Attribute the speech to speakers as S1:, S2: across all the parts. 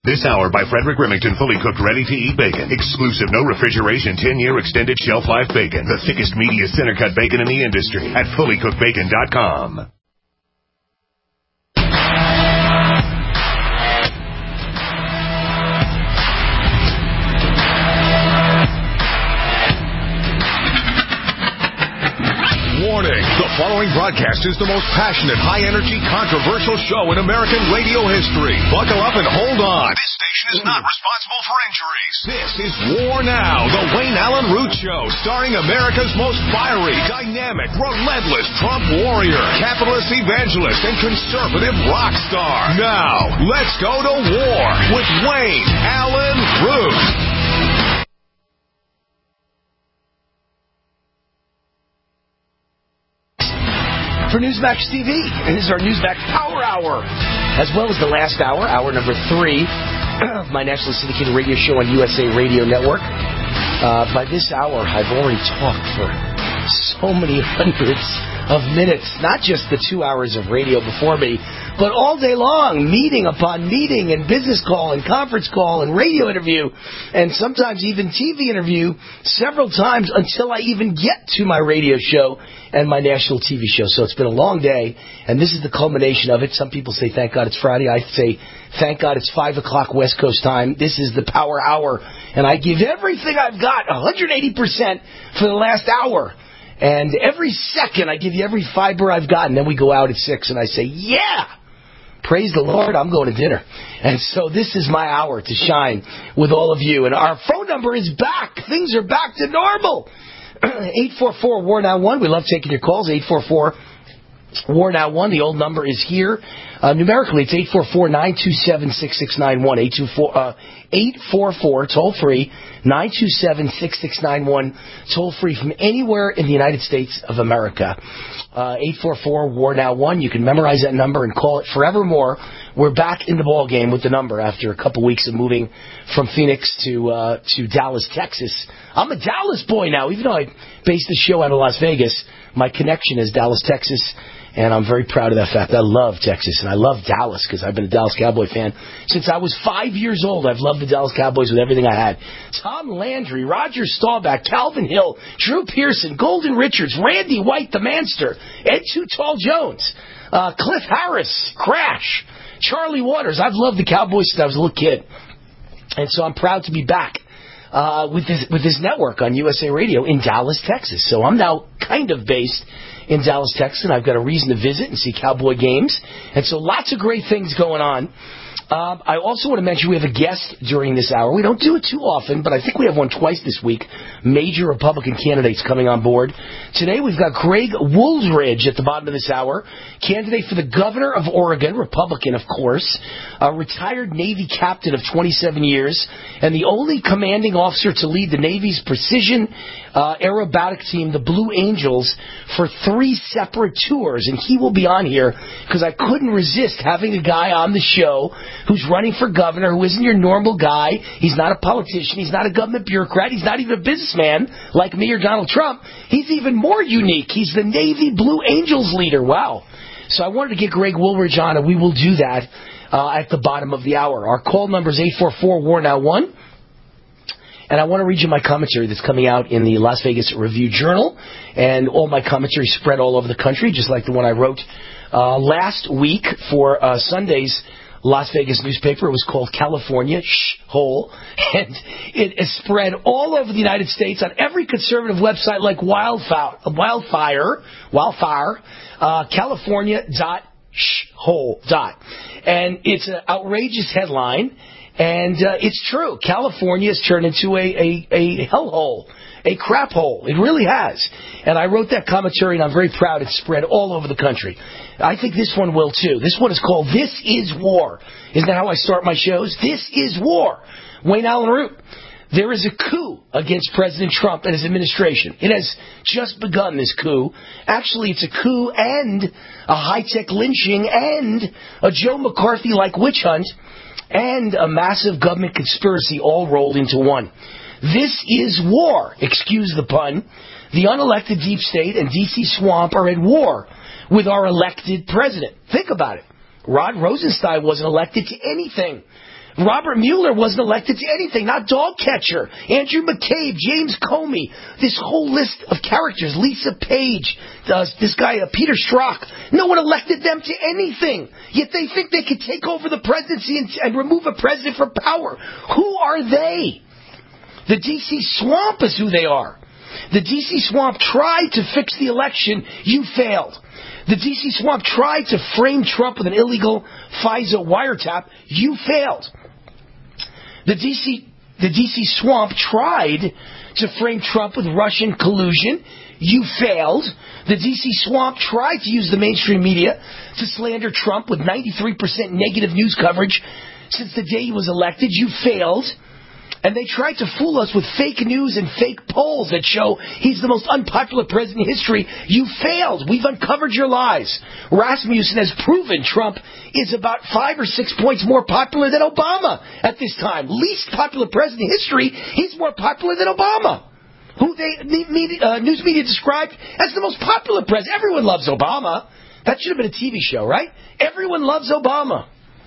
S1: This hour by Frederick Remington, fully cooked, ready-to-eat bacon. Exclusive, no refrigeration, 10-year extended shelf life bacon. The thickest, meatiest center-cut bacon in the industry at fullycookedbacon.com.
S2: Warning, the following broadcast is the most passionate, high-energy, controversial show in American radio history. Buckle up and hold on. This station is not responsible for injuries. This is War Now, the Wayne Allen Root Show, starring America's most fiery, dynamic, relentless Trump warrior, capitalist evangelist, and conservative rock star. Now, let's go to war with Wayne Allen Root.
S3: For Newsmax TV, and this is our Newsmax Power Hour, as well as the last hour, hour number 3 of my nationally syndicated radio show on USA Radio Network. By this hour, I've already talked for so many hundreds of minutes, not just the 2 hours of radio before me, but all day long, meeting upon meeting and business call and conference call and radio interview and sometimes even TV interview several times until I even get to my radio show and my national TV show. So it's been a long day, and this is the culmination of it. Some people say, thank God it's Friday. I say, thank God it's 5 o'clock West Coast time. This is the Power Hour, and I give everything I've got, 180% for the last hour. And every second, I give you every fiber I've got, and then we go out at 6, and I say, yeah! Praise the Lord, I'm going to dinner. And so this is my hour to shine with all of you. And our phone number is back. Things are back to normal. 844-WAR-NOW-1. We love taking your calls. 844-WAR-NOW-1. The old number is here. Numerically, it's 844-927-6691. 844, toll-free, 927-6691, toll-free from anywhere in the United States of America. 844-WAR-NOW-1. You can memorize that number and call it forevermore. We're back in the ball game with the number after a couple weeks of moving from Phoenix to Dallas, Texas. I'm a Dallas boy now, even though I based the show out of Las Vegas. My connection is Dallas, Texas, and I'm very proud of that fact. I love Texas, and I love Dallas because I've been a Dallas Cowboy fan since I was 5 years old. I've loved the Dallas Cowboys with everything I had. Tom Landry, Roger Staubach, Calvin Hill, Drew Pearson, Golden Richards, Randy White, the Manster, Ed Too Tall Jones, Cliff Harris, Crash, Charlie Waters. I've loved the Cowboys since I was a little kid, and so I'm proud to be back with this network on USA Radio in Dallas, Texas. So I'm now kind of based in Dallas, Texas, and I've got a reason to visit and see Cowboy games. And so lots of great things going on. I also want to mention we have a guest during this hour. We don't do it too often, but I think we have one twice this week. Major Republican candidates coming on board. Today we've got Greg Woolridge at the bottom of this hour, candidate for the governor of Oregon, Republican, of course, a retired Navy captain of 27 years, and the only commanding officer to lead the Navy's precision aerobatic team, the Blue Angels, for 3 separate tours. And he will be on here because I couldn't resist having a guy on the show who's running for governor, who isn't your normal guy. He's not a politician. He's not a government bureaucrat. He's not even a businessman like me or Donald Trump. He's even more unique. He's the Navy Blue Angels leader. Wow. So I wanted to get Greg Woolridge on, and we will do that at the bottom of the hour. Our call number is 844-WAR-NOW-1. And I want to read you my commentary that's coming out in the Las Vegas Review-Journal. And all my commentary spread all over the country, just like the one I wrote last week for Sunday's Las Vegas newspaper. It was called California Hole, and it is spread all over the United States on every conservative website like wildfire, California.hole. And it's an outrageous headline, and it's true. California has turned into a hellhole, a crap hole. It really has. And I wrote that commentary, and I'm very proud. It's spread all over the country. I think this one will, too. This one is called This Is War. Isn't that how I start my shows? This is war. Wayne Allen Root. There is a coup against President Trump and his administration. It has just begun, this coup. Actually, it's a coup and a high-tech lynching and a Joe McCarthy-like witch hunt and a massive government conspiracy all rolled into one. This is war. Excuse the pun. The unelected deep state and D.C. swamp are at war with our elected president. Think about it. Rod Rosenstein wasn't elected to anything. Robert Mueller wasn't elected to anything, not dog catcher. Andrew McCabe, James Comey, this whole list of characters, Lisa Page, this guy, Peter Strzok, no one elected them to anything. Yet they think they could take over the presidency and remove a president from power. Who are they? The D.C. swamp is who they are. The D.C. swamp tried to fix the election. You failed. The D.C. swamp tried to frame Trump with an illegal FISA wiretap. You failed. The D.C. swamp tried to frame Trump with Russian collusion. You failed. The D.C. swamp tried to use the mainstream media to slander Trump with 93% negative news coverage since the day he was elected. You failed. And they tried to fool us with fake news and fake polls that show he's the most unpopular president in history. You failed. We've uncovered your lies. Rasmussen has proven Trump is about 5 or 6 points more popular than Obama at this time. Least popular president in history. He's more popular than Obama, who news media described as the most popular president. Everyone loves Obama. That should have been a TV show, right? Everyone loves Obama.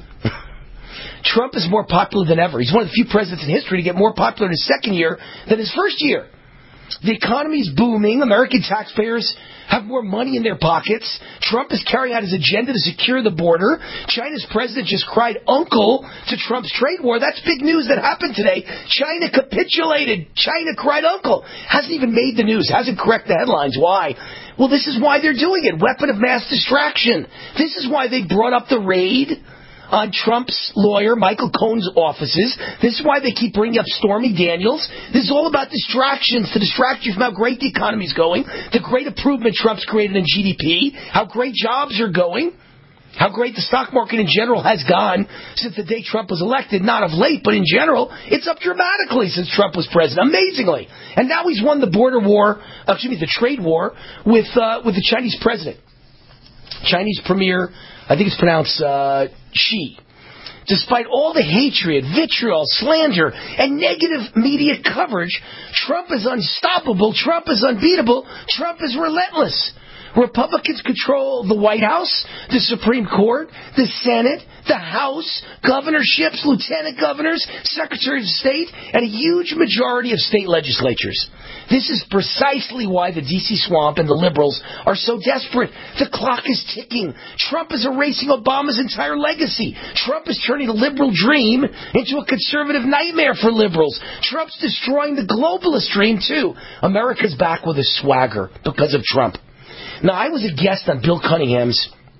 S3: Trump is more popular than ever. He's one of the few presidents in history to get more popular in his second year than his first year. The economy's booming. American taxpayers have more money in their pockets. Trump is carrying out his agenda to secure the border. China's president just cried uncle to Trump's trade war. That's big news that happened today. China capitulated. China cried uncle. Hasn't even made the news. Hasn't corrected the headlines. Why? Well, this is why they're doing it. Weapon of mass distraction. This is why they brought up the raid on Trump's lawyer, Michael Cohen's offices. This is why they keep bringing up Stormy Daniels. This is all about distractions, to distract you from how great the economy's going, the great improvement Trump's created in GDP, how great jobs are going, how great the stock market in general has gone since the day Trump was elected. Not of late, but in general, it's up dramatically since Trump was president, amazingly. And now he's won the the trade war with the Chinese president. Chinese premier, I think it's pronounced Xi. Despite all the hatred, vitriol, slander, and negative media coverage, Trump is unstoppable, Trump is unbeatable, Trump is relentless. Republicans control the White House, the Supreme Court, the Senate, the House, governorships, lieutenant governors, secretaries of state, and a huge majority of state legislatures. This is precisely why the D.C. swamp and the liberals are so desperate. The clock is ticking. Trump is erasing Obama's entire legacy. Trump is turning the liberal dream into a conservative nightmare for liberals. Trump's destroying the globalist dream, too. America's back with a swagger because of Trump. Now, I was a guest on Bill Cunningham's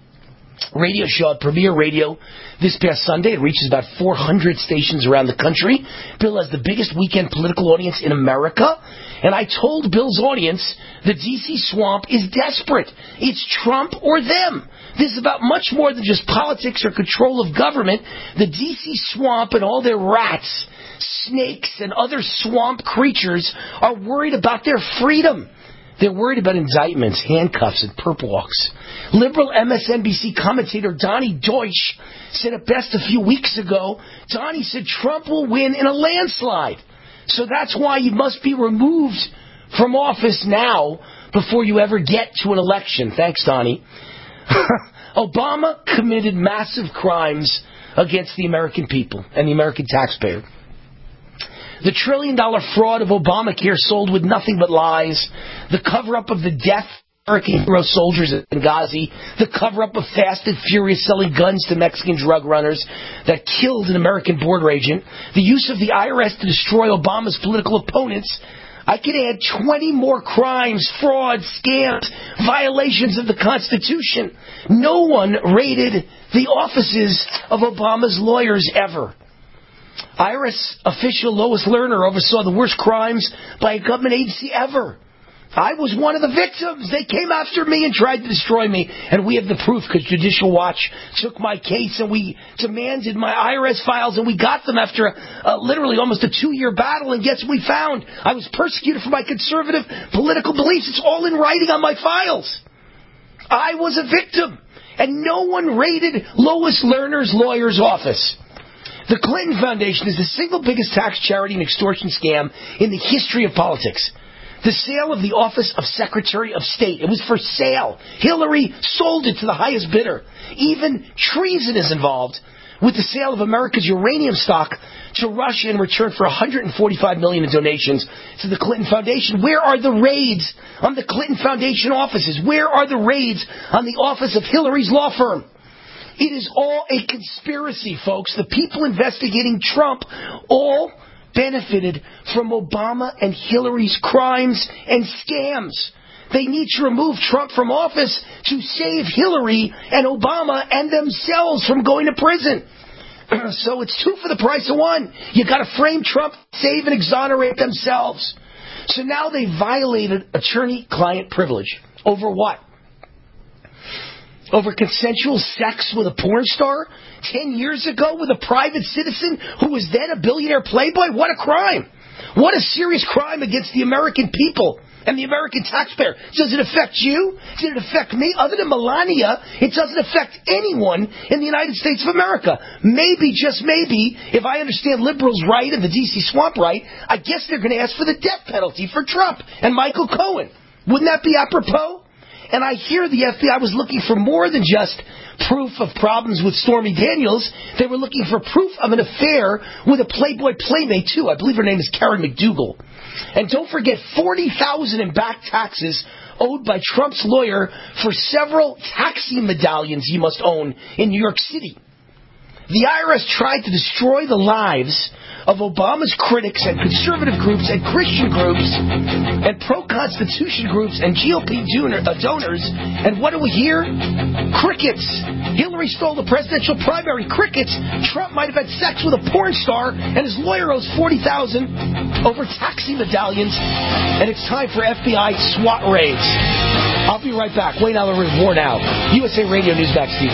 S3: radio show at Premier Radio this past Sunday. It reaches about 400 stations around the country. Bill has the biggest weekend political audience in America. And I told Bill's audience the D.C. swamp is desperate. It's Trump or them. This is about much more than just politics or control of government. The D.C. swamp and all their rats, snakes, and other swamp creatures are worried about their freedom. They're worried about indictments, handcuffs, and perp walks. Liberal MSNBC commentator Donnie Deutsch said it best a few weeks ago. Donnie said Trump will win in a landslide. So that's why you must be removed from office now before you ever get to an election. Thanks, Donnie. Obama committed massive crimes against the American people and the American taxpayer. The $1 trillion fraud of Obamacare sold with nothing but lies. The cover-up of the death of American hero soldiers in Benghazi. The cover-up of Fast and Furious selling guns to Mexican drug runners that killed an American border agent. The use of the IRS to destroy Obama's political opponents. I could add 20 more crimes, frauds, scams, violations of the Constitution. No one raided the offices of Obama's lawyers ever. IRS official Lois Lerner oversaw the worst crimes by a government agency ever. I was one of the victims. They came after me and tried to destroy me. And we have the proof because Judicial Watch took my case and we demanded my IRS files and we got them after literally almost a 2-year battle. And guess what we found? I was persecuted for my conservative political beliefs. It's all in writing on my files. I was a victim. And no one raided Lois Lerner's lawyer's office. The Clinton Foundation is the single biggest tax charity and extortion scam in the history of politics. The sale of the office of Secretary of State. It was for sale. Hillary sold it to the highest bidder. Even treason is involved with the sale of America's uranium stock to Russia in return for $145 million in donations to the Clinton Foundation. Where are the raids on the Clinton Foundation offices? Where are the raids on the office of Hillary's law firm? It is all a conspiracy, folks. The people investigating Trump all benefited from Obama and Hillary's crimes and scams. They need to remove Trump from office to save Hillary and Obama and themselves from going to prison. So it's two for the price of one. You got to frame Trump, save and exonerate themselves. So now they violated attorney-client privilege. Over what? Over consensual sex with a porn star 10 years ago with a private citizen who was then a billionaire playboy? What a crime. What a serious crime against the American people and the American taxpayer. Does it affect you? Does it affect me? Other than Melania, it doesn't affect anyone in the United States of America. Maybe, just maybe, if I understand liberals right and the D.C. swamp right, I guess they're going to ask for the death penalty for Trump and Michael Cohen. Wouldn't that be apropos? And I hear the FBI was looking for more than just proof of problems with Stormy Daniels. They were looking for proof of an affair with a Playboy playmate, too. I believe her name is Karen McDougal. And don't forget $40,000 in back taxes owed by Trump's lawyer for several taxi medallions he must own in New York City. The IRS tried to destroy the lives of Obama's critics and conservative groups and Christian groups and pro-Constitution groups and GOP donors. And what do we hear? Crickets. Hillary stole the presidential primary. Crickets. Trump might have had sex with a porn star, and his lawyer owes $40,000 over taxi medallions. And it's time for FBI SWAT raids. I'll be right back. Wayne Allyn Root, War Now, USA Radio Newsmax TV.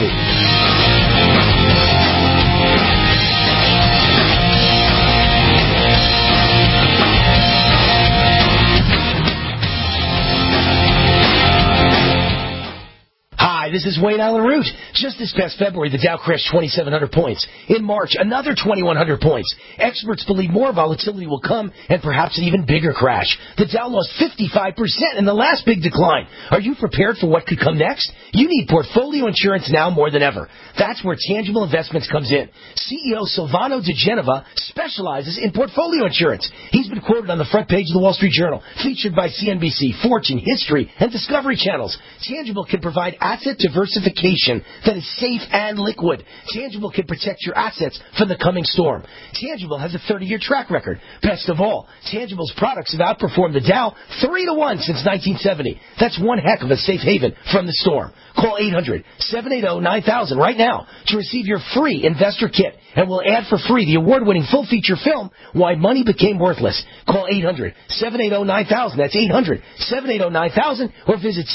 S3: This is Wayne Allyn Root. Just this past February, the Dow crashed 2,700 points. In March, another 2,100 points. Experts believe more volatility will come and perhaps an even bigger crash. The Dow lost 55% in the last big decline. Are you prepared for what could come next? You need portfolio insurance now more than ever. That's where Tangible Investments comes in. CEO Silvano De Genova specializes in portfolio insurance. He's been quoted on the front page of the Wall Street Journal, featured by CNBC, Fortune, History, and Discovery channels. Tangible can provide asset diversification that is safe and liquid. Tangible can protect your assets from the coming storm. Tangible has a 30-year track record. Best of all, Tangible's products have outperformed the Dow 3-1 since 1970. That's one heck of a safe haven from the storm. Call 800-780-9000 right now to receive your free investor kit, and we'll add for free the award-winning full-feature film, Why Money Became Worthless. Call 800-780-9000. That's 800-780-9000, or visit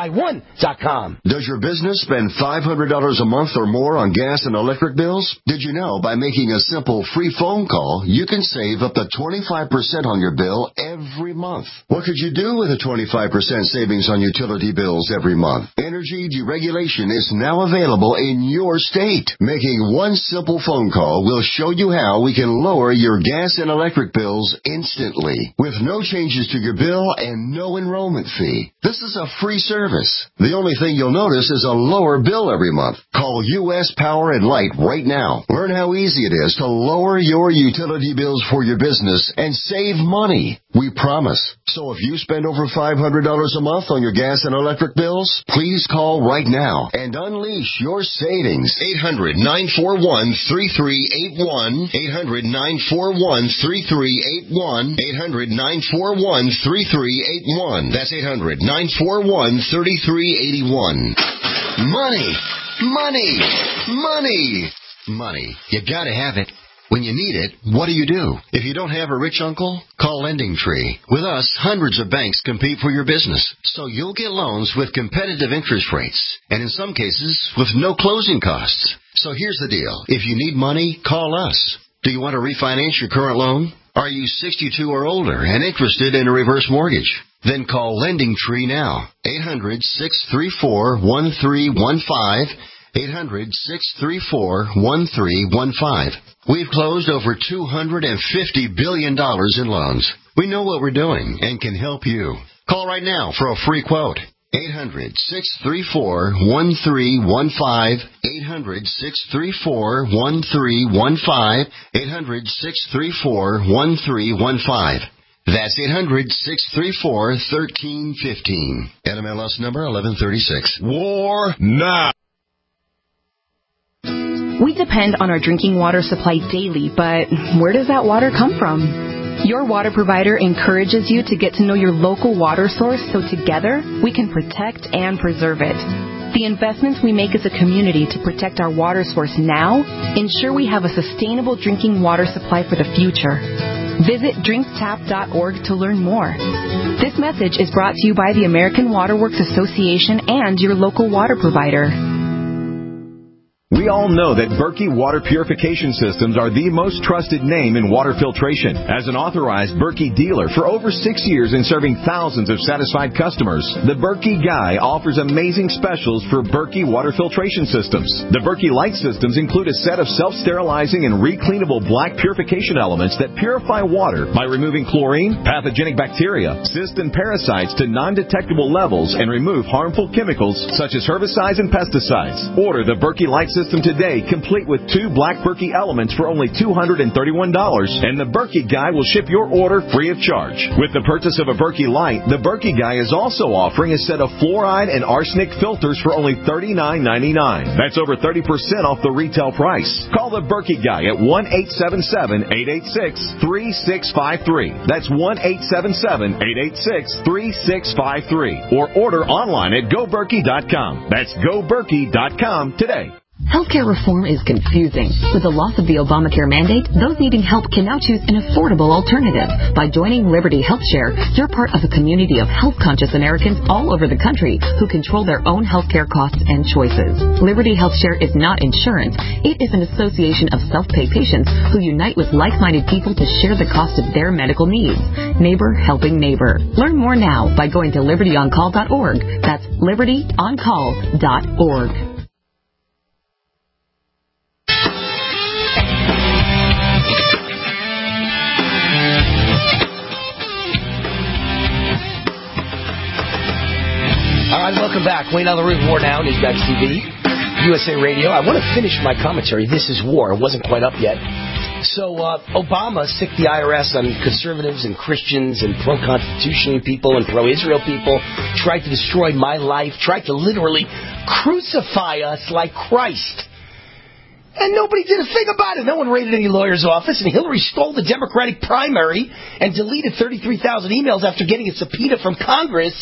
S3: TII1.com.
S4: Does your business spend $500 a month or more on gas and electric bills? Did you know by making a simple free phone call, you can save up to 25% on your bill every month? What could you do with a 25% savings on utility bills every month? Energy deregulation is now available in your state. Making one simple phone call will show you how we can lower your gas and electric bills instantly with no changes to your bill and no enrollment fee. This is a free service. The only thing you'll notice is a lower bill every month. Call U.S. Power and Light right now. Learn how easy it is to lower your utility bills for your business and save money. We promise. So if you spend over $500 a month on your gas and electric bills, please call right now and unleash your savings.
S2: 800-941-3381. 800-941-3381. 800-941-3381. That's 800-941-3381. Money. Money. Money. Money. You gotta have it. When you need it, what do? If you don't have a rich uncle, call Lending Tree. With us, hundreds of banks compete for your business, so you'll get loans with competitive interest rates, and in some cases, with no closing costs. So here's the deal. If you need money, call us. Do you want to refinance your current loan? Are you 62 or older and interested in a reverse mortgage? Then call Lending Tree now. 800-634-1315. 800-634-1315. We've closed over $250 billion in loans. We know what we're doing and can help you. Call right now for a free quote.
S4: 800-634-1315. 800-634-1315. 800-634-1315. That's 800-634-1315. NMLS number 1136.
S2: War now.
S5: We depend on our drinking water supply daily, but where does that water come from? Your water provider encourages you to get to know your local water source so together we can protect and preserve it. The investments we make as a community to protect our water source now ensure we have a sustainable drinking water supply for the future. Visit drinktap.org to learn more. This message is brought to you by the American Water Works Association and your local water provider.
S6: We all know that Berkey Water Purification Systems are the most trusted name in water filtration. As an authorized Berkey dealer for over 6 years and serving thousands of satisfied customers, the Berkey Guy offers amazing specials for Berkey Water Filtration Systems. The Berkey Light Systems include a set of self-sterilizing and recleanable black purification elements that purify water by removing chlorine, pathogenic bacteria, cysts, and parasites to non-detectable levels and remove harmful chemicals such as herbicides and pesticides. Order the Berkey Light System today, complete with 2 black Berkey elements for only $231, and the Berkey Guy will ship your order free of charge. With the purchase of a Berkey Light, the Berkey Guy is also offering a set of fluoride and arsenic filters for only $39.99. That's over 30% off the retail price. Call the Berkey Guy at 1-877-886-3653. That's 1-877-886-3653. Or order online at GoBerkey.com. That's GoBerkey.com today.
S7: Healthcare reform is confusing. With the loss of the Obamacare mandate, those needing help can now choose an affordable alternative. By joining Liberty HealthShare, you're part of a community of health-conscious Americans all over the country who control their own healthcare costs and choices. Liberty HealthShare is not insurance. It is an association of self-pay patients who unite with like-minded people to share the cost of their medical needs. Neighbor helping neighbor. Learn more now by going to libertyoncall.org. That's libertyoncall.org.
S3: All right, welcome back. Wayne on the Root, War Now, Newsmax TV, USA Radio. I want to finish my commentary. This is war. It wasn't quite up yet. So Obama sicked the IRS on conservatives and Christians and pro-Constitution people and pro-Israel people, tried to destroy my life, tried to literally crucify us like Christ. And nobody did a thing about it. No one raided any lawyer's office. And Hillary stole the Democratic primary and deleted 33,000 emails after getting a subpoena from Congress.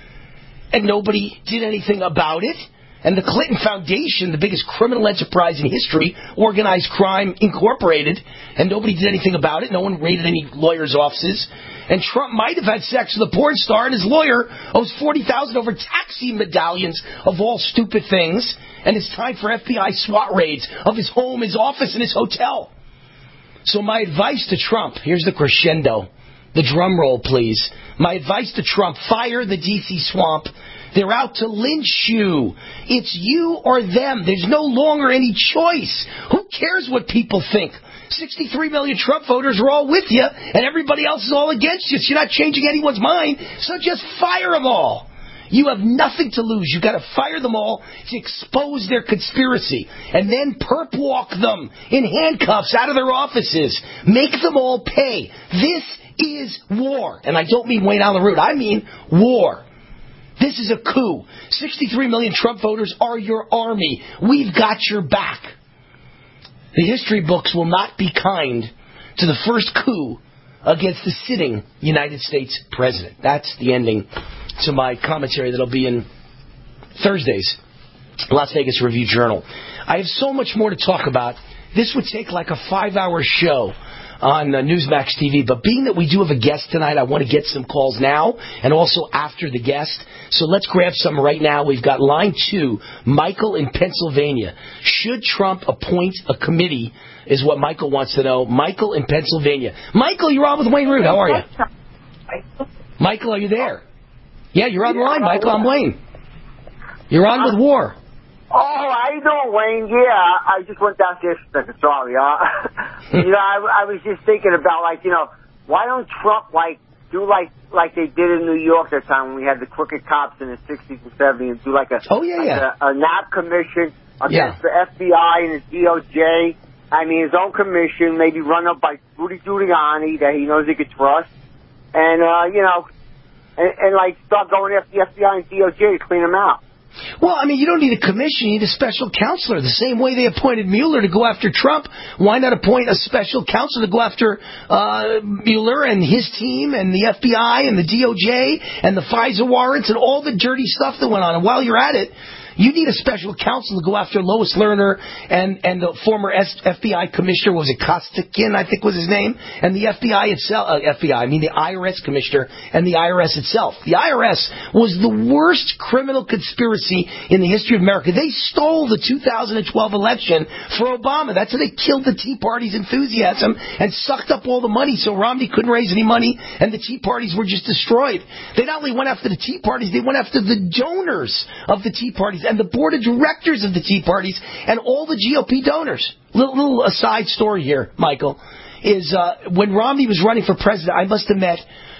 S3: And nobody did anything about it. And the Clinton Foundation, the biggest criminal enterprise in history, Organized Crime Incorporated, and nobody did anything about it. No one raided any lawyers' offices. And Trump might have had sex with a porn star, and his lawyer owes $40,000 over taxi medallions of all stupid things. And it's time for FBI SWAT raids of his home, his office, and his hotel. So my advice to Trump, here's the crescendo. The drum roll, please. My advice to Trump, fire the D.C. swamp. They're out to lynch you. It's you or them. There's no longer any choice. Who cares what people think? 63 million Trump voters are all with you, and everybody else is all against you. So you're not changing anyone's mind, so just fire them all. You have nothing to lose. You've got to fire them all to expose their conspiracy, and then perp walk them in handcuffs out of their offices. Make them all pay. This is war. And I don't mean Wayne on the Root. I mean war. This is a coup. 63 million Trump voters are your army. We've got your back. The history books will not be kind to the first coup against the sitting United States president. That's the ending to my commentary that'll be in Thursday's Las Vegas Review-Journal. I have so much more to talk about. This would take like a 5-hour show on Newsmax TV, but being that we do have a guest tonight, I want to get some calls now and also after the guest. So let's grab some right now. We've got line 2, Michael in Pennsylvania. Should Trump appoint a committee, is what Michael wants to know. Michael in Pennsylvania. Michael, you're on with Wayne Root. How are you? Michael, are you there? Yeah, you're on the line, Michael. I'm Wayne. You're on with War.
S8: Oh, how you doing, Wayne? Yeah, I just went downstairs. Sorry. I was just thinking about, why don't Trump, do like they did in New York that time when we had the crooked cops in the 60s and 70s, and do like a NAP commission against the FBI and the DOJ. I mean, his own commission, maybe run up by Rudy Giuliani that he knows he could trust, and and like start going after the FBI and DOJ to clean them out.
S3: Well, I mean, you don't need a commission. You need a special counselor. The same way they appointed Mueller to go after Trump, why not appoint a special counselor to go after Mueller and his team and the FBI and the DOJ and the FISA warrants and all the dirty stuff that went on? And while you're at it, you need a special counsel to go after Lois Lerner and the former FBI commissioner, was it Kostikin, I think was his name, and the FBI itself, the IRS commissioner and the IRS itself. The IRS was the worst criminal conspiracy in the history of America. They stole the 2012 election for Obama. That's how they killed the Tea Party's enthusiasm and sucked up all the money so Romney couldn't raise any money and the Tea Parties were just destroyed. They not only went after the Tea Parties, they went after the donors of the Tea Parties and the board of directors of the Tea Parties and all the GOP donors. Little aside story here, Michael, is when Romney was running for president, I must have met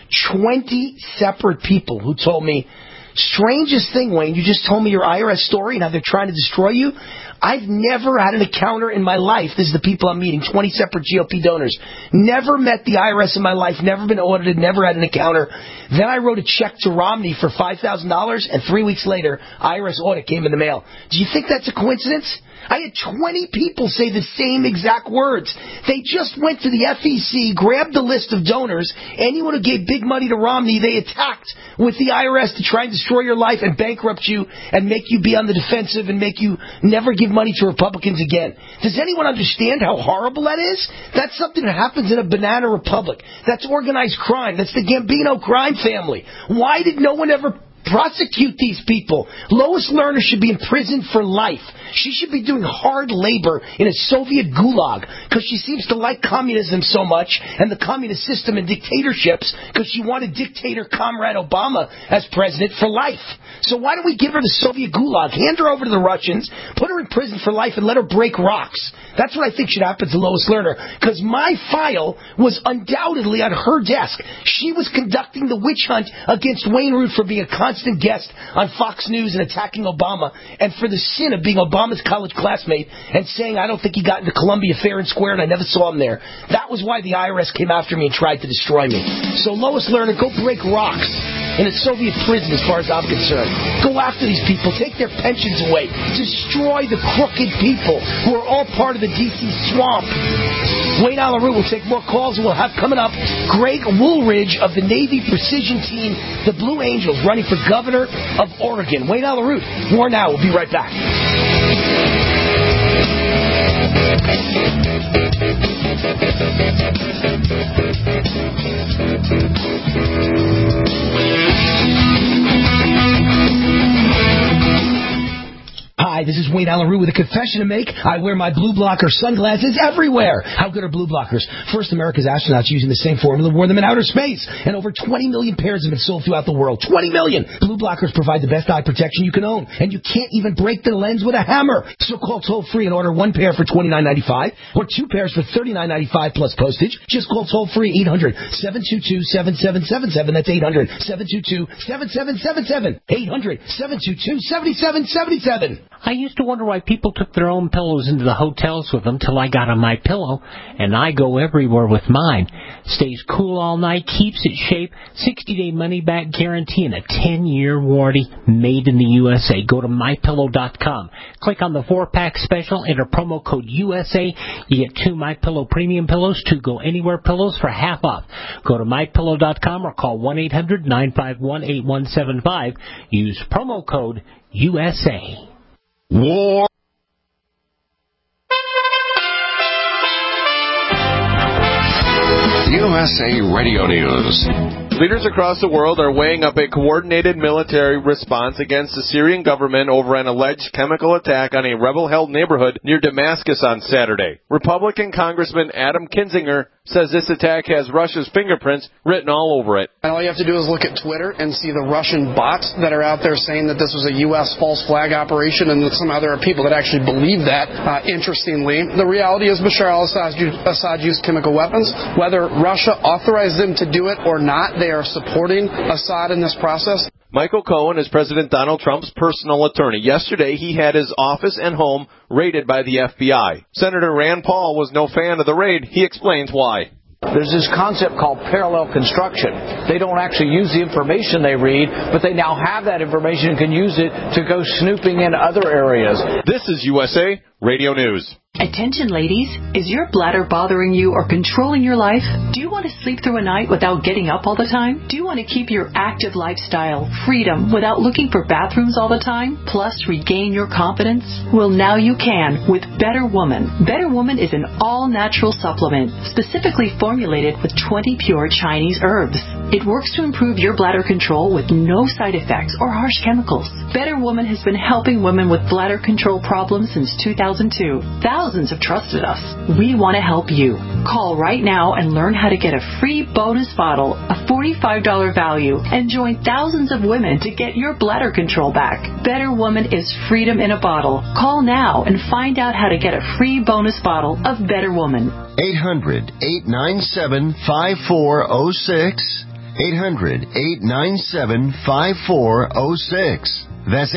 S3: 20 separate people who told me, strangest thing, Wayne, you just told me your IRS story and how they're trying to destroy you. I've never had an encounter in my life. This is the people I'm meeting, 20 separate GOP donors. Never met the IRS in my life, never been audited, never had an encounter. Then I wrote a check to Romney for $5,000, and 3 weeks later, IRS audit came in the mail. Do you think that's a coincidence? I had 20 people say the same exact words. They just went to the FEC, grabbed the list of donors. Anyone who gave big money to Romney, they attacked with the IRS to try and destroy your life and bankrupt you and make you be on the defensive and make you never give money to Republicans again. Does anyone understand how horrible that is? That's something that happens in a banana republic. That's organized crime. That's the Gambino crime family. Why did no one ever prosecute these people? Lois Lerner should be in prison for life. She should be doing hard labor in a Soviet gulag because she seems to like communism so much and the communist system and dictatorships because she wanted dictator Comrade Obama as president for life. So why don't we give her the Soviet gulag, hand her over to the Russians, put her in prison for life and let her break rocks? That's what I think should happen to Lois Lerner, because my file was undoubtedly on her desk. She was conducting the witch hunt against Wayne Root for being a constant guest on Fox News and attacking Obama, and for the sin of being Obama's college classmate and saying I don't think he got into Columbia fair and square and I never saw him there. That was why the IRS came after me and tried to destroy me. So Lois Lerner, go break rocks in a Soviet prison as far as I'm concerned. Go after these people. Take their pensions away. Destroy the crooked people who are all part of the D.C. swamp. Wayne Allyn Root will take more calls, and we'll have coming up Greg Woolridge of the Navy Precision Team, the Blue Angels, running for governor of Oregon. Wayne Allyn Root. More now. We'll be right back. Hi, this is Wayne Allyn Root with a confession to make. I wear my blue blocker sunglasses everywhere. How good are blue blockers? First, America's astronauts using the same formula wore them in outer space, and over 20 million pairs have been sold throughout the world. 20 million! Blue blockers provide the best eye protection you can own, and you can't even break the lens with a hammer. So call toll-free and order one pair for $29.95 or two pairs for $39.95 plus postage. Just call toll-free 800-722-7777. That's 800-722-7777. 800-722-7777.
S9: I used to wonder why people took their own pillows into the hotels with them till I got on my pillow, and I go everywhere with mine. Stays cool all night, keeps its shape, 60-day money-back guarantee, and a 10-year warranty, made in the USA. Go to MyPillow.com. Click on the 4-pack special, enter promo code USA. You get 2 MyPillow premium pillows, 2 Go Anywhere pillows for half off. Go to MyPillow.com or call 1-800-951-8175. Use promo code USA.
S2: War. USA Radio News.
S10: Leaders across the world are weighing up a coordinated military response against the Syrian government over an alleged chemical attack on a rebel-held neighborhood near Damascus on Saturday. Republican Congressman Adam Kinzinger says this attack has Russia's fingerprints written all over it.
S11: And all you have to do is look at Twitter and see the Russian bots that are out there saying that this was a U.S. false flag operation, and that somehow there are people that actually believe that. Interestingly, the reality is Bashar al-Assad used chemical weapons. Whether Russia authorized them to do it or not, they are supporting Assad in this process.
S10: Michael Cohen is President Donald Trump's personal attorney. Yesterday, he had his office and home raided by the FBI. Senator Rand Paul was no fan of the raid. He explains why.
S12: There's this concept called parallel construction. They don't actually use the information they read, but they now have that information and can use it to go snooping in other areas.
S10: This is USA Radio News.
S13: Attention, ladies. Is your bladder bothering you or controlling your life? Do you want to sleep through a night without getting up all the time? Do you want to keep your active lifestyle, freedom, without looking for bathrooms all the time, plus regain your confidence? Well, now you can with Better Woman. Better Woman is an all-natural supplement, specifically formulated with 20 pure Chinese herbs. It works to improve your bladder control with no side effects or harsh chemicals. Better Woman has been helping women with bladder control problems since 2002. Thousands have trusted us. We want to help you. Call right now and learn how to get a free bonus bottle, a $45 value, and join thousands of women to get your bladder control back. Better Woman is freedom in a bottle. Call now and find out how to get a free bonus bottle of Better Woman.
S4: 800-897-5406. 800-897-5406. That's